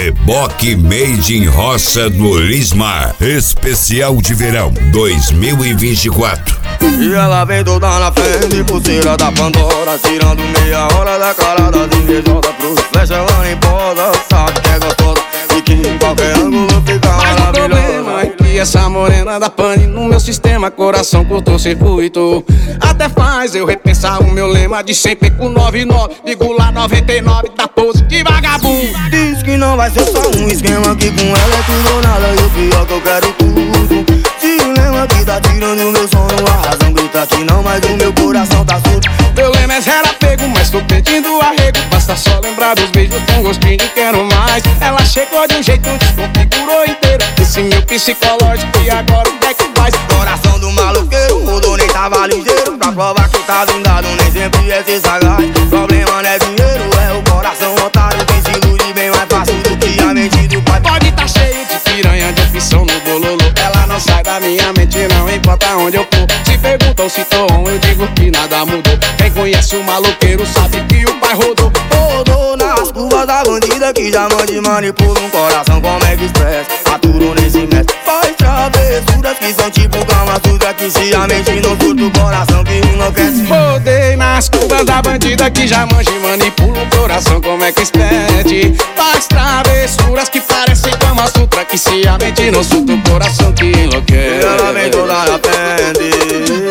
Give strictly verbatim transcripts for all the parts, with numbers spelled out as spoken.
Reboque Made in Roça do Lismar, especial de verão dois mil e vinte e quatro. E ela vem toda na frente, pulseira da Pandora, tirando meia hora da cara das invejosas. Pros flecha ela nem posa, sabe que é gostosa e que em qualquer ângulo fica maravilhosa. Mas o problema é que essa morena da pane no meu sistema, coração cortou circuito. Até faz eu repensar o meu lema de sempre com noventa e nove vírgula noventa e nove da pose de vagabundo. Diz que não vai ser só um esquema, que com ela é tudo ou nada, e o pior que eu quero tudo. Dilema que tá tirando meu sono, a razão grita que não, mas o meu coração tá surdo. Meu lema é zero apego, mas tô pedindo arrego. Basta só lembrar dos beijos com gostinho de quero mais. Ela chegou de um jeito, desconfigurou inteiro esse meu psicológico, e agora o que é que faz? Coração do maloqueiro, mudou, nem tava ligeiro. Pra provar que tá blindado, nem sempre é ser sagaz. Problema não é dinheiro, é o coração otário. Quem se ilude bem mais fácil do que a mente do pai. Pode tá cheio de piranha, de opção no bololô. Ela não sai da minha mente, não importa onde eu for. Se perguntam se tô on, eu digo que nada mudou. Quem conhece o maloqueiro sabe que o pai rodou. Rodou nas curvas da bandida que já mande manipula um coração como é que expressa. Aturou nesse mestre, faz travessuras que são tipo Kama Sutra, que se a mente não surta o coração que enlouquece. Rodei nas curvas da bandida que já manja e manipula o coração como é que expede. Faz travessuras que parecem Kama Sutra, que se a mente não surta o coração que enlouquece. E ela vem toda na frente,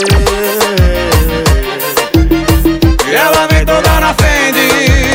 e ela vem toda na frente,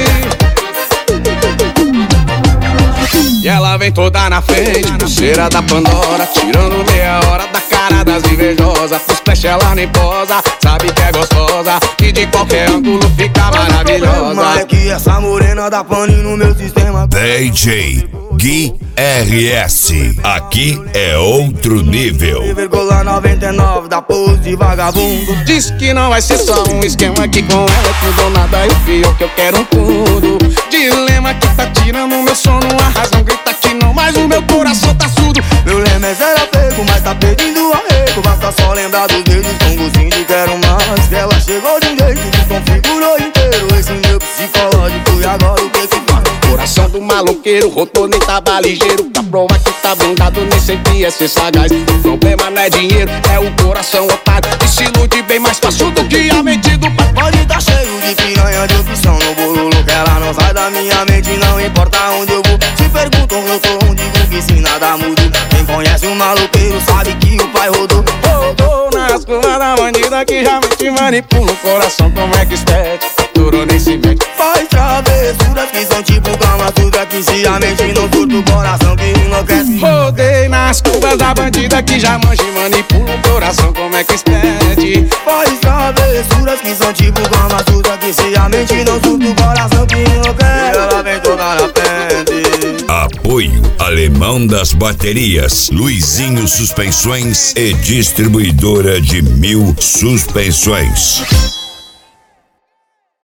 e ela vem toda na frente, pulseira da Pandora, tirando meia hora da cara das invejosas. Pros flash ela nem posa, sabe que é gostosa e de qualquer ângulo fica maravilhosa. Mas é que essa morena da pane no meu sistema. D J Gui R S, aqui é outro nível. vírgula noventa e nove da pose de vagabundo. Diz que não vai ser só um esquema, que com ela é tudo ou nada, e o pior que eu quero tudo. Dilema que tá tirando meu sono, a razão grita que não, mas o meu coração tá surdo. Meu lema é zero apego, mas tá pedindo arrego. Basta só lembrar dos beijos com gostinho de quero mais. Que ela chegou de um jeito que configurou inteiro esse meu psicológico, e agora o que que faz? Coração do maloqueiro, rodou, nem tava ligeiro. Pra provar que tá blindado, nem sempre é ser sagaz. O problema não é dinheiro, é o coração otário, que se ilude bem mais fácil do que a mente do pai. Pode tá cheio de piranha, de opção no bololo, que ela não sai da minha mente, não importa onde eu vou. Se perguntam eu tô onde, digo que se nada muda. Quem conhece o maloqueiro sabe que o pai rodou. Rodou nas curvas da bandida que já te manipula o coração como é que expede. Aturou nem se mete, faz travessuras que são tipo Kama Sutra, que se a mente não surta o coração que enlouquece. Rodei nas curvas da bandida que já manja e manipula o coração como é que expede. Faz travessuras que são tipo Kama Sutra, que se a mente não surta o coração que enlouquece. E ela vem toda na frente. Apoio Alemão das Baterias, Luizinho Suspensões e distribuidora de Mil Suspensões.